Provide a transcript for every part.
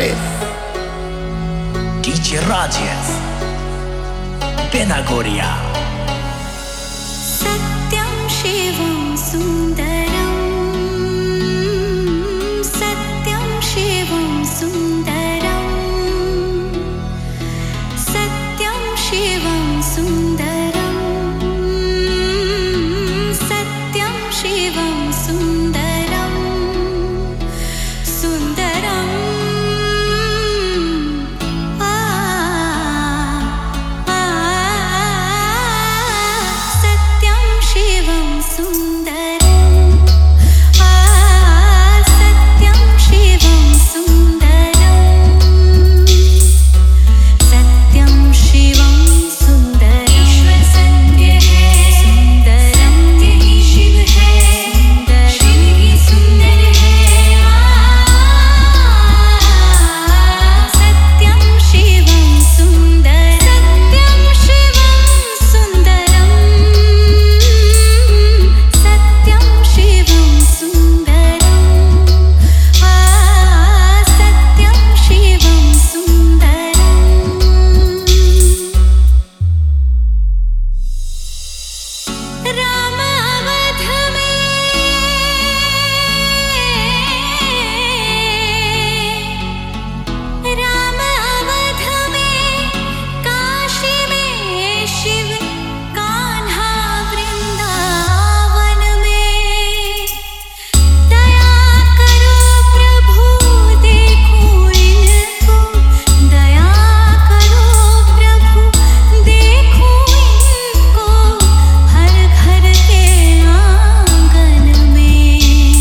Bliss, DJ Rajesh, Benagoria. Satyam Shivam Sundaram, Satyam Shivam Sundaram, Satyam Shivam Sundaram, Satyam Shivam Sundaram, Sundaram. Satyam Shivam Sundaram, Satyam Shivam Sundaram, Satyam Shivam Sundaram. ईश्वर सत्य है, सुंदरम यही शिव है, शिव ही सुंदर है। सत्यम शिवम सुंदर, सत्यम शिवम सुंदरम, सत्यम शिवम सुंदरम, सत्यम शिवम सुंदरम। राम अवध में, राम अवध में, काशी में शिव, कान्हा वृंदावन में। दया करो प्रभु देखो इनको, दया करो प्रभु देखो इनको, हर घर के आंगन में।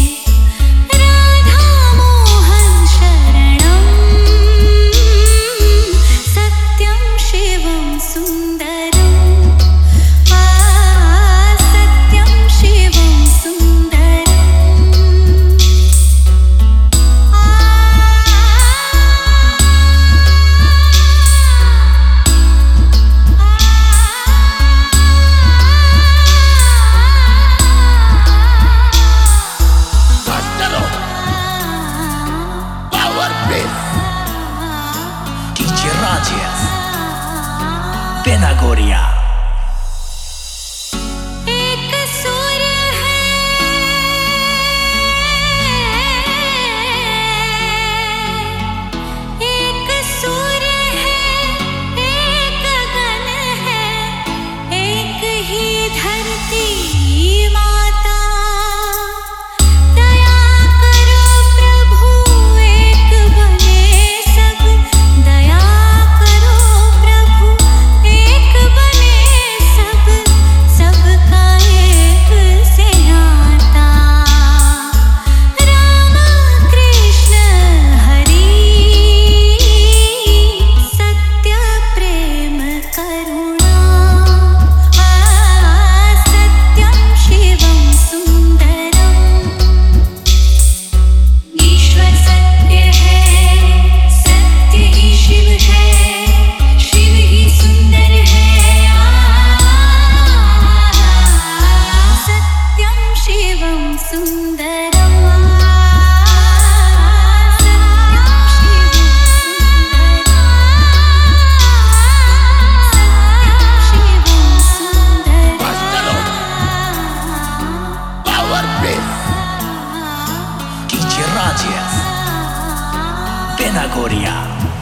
राधा मोहन शरणम, सत्यम शिवम सुंदरम, सत्यम Shivam Sundaram. Bastalo, Power Bliss, DJ Rajesh, Benagoria. एक सूर्य है, एक सूर्य है, एक गगन है, एक ही धरती माता। दया करो प्रभु एक बने सब, दया करो प्रभु एक बने सब, सबका एक से नाता। राम कृष्ण हरि, सत्य प्रेम करुणा, सत्यम शिवम सुंदरम। ईश्वर सत्य है, सत्य ही शिव है, शिव ही सुंदर है। सत्यम शिवम सुंदरम, सत्यम Shivam Sundaram, Bastalo, Power Bliss, DJ Rajesh, Benagoria.